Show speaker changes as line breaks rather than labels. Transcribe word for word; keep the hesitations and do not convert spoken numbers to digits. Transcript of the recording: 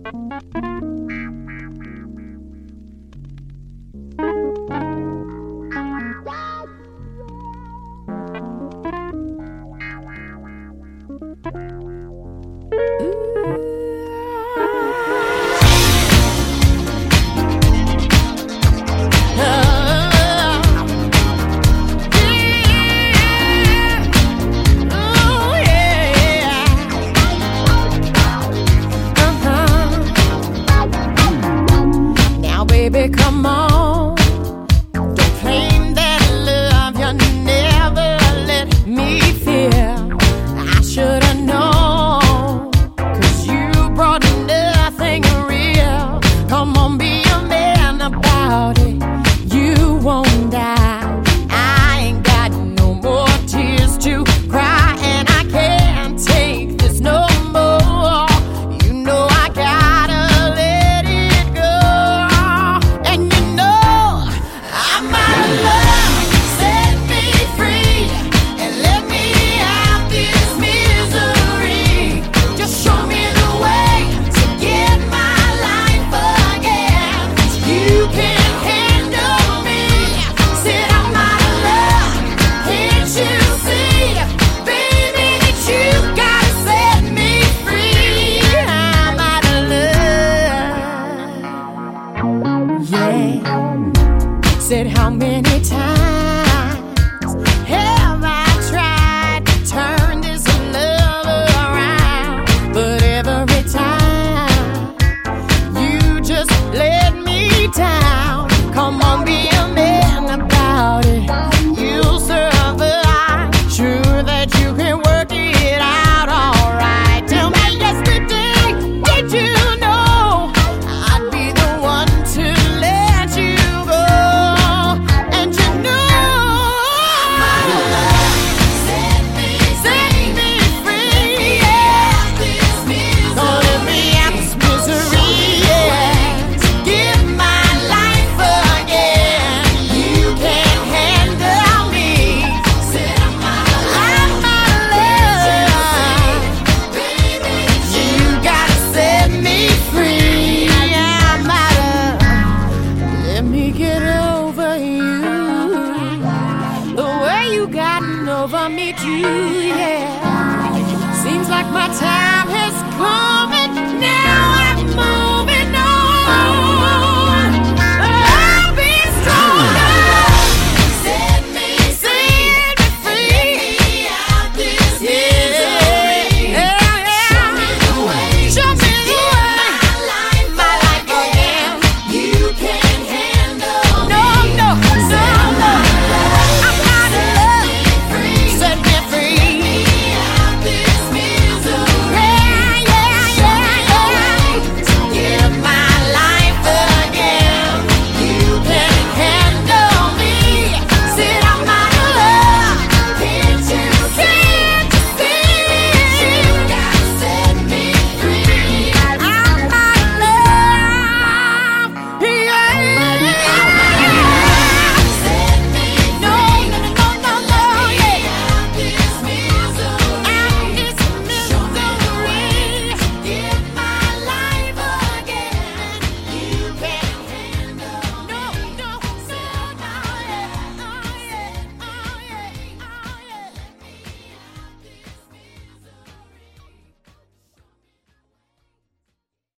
Baby, come on. Don't claim that love you never let me feel. I should've known, 'cause you brought nothing real. Come on, be a man about it. You won't die. I ain't got no more tears to cry, and I can't take this no more. You know I gotta let it go. Said how many times have I tried to turn this love around, but every time you just let me down. Come on, be a man about it. You'll survive. Sure that you can work it out alright. Tell me yesterday, did you know I'd be the one to let you go? Over me too, yeah. Seems like my time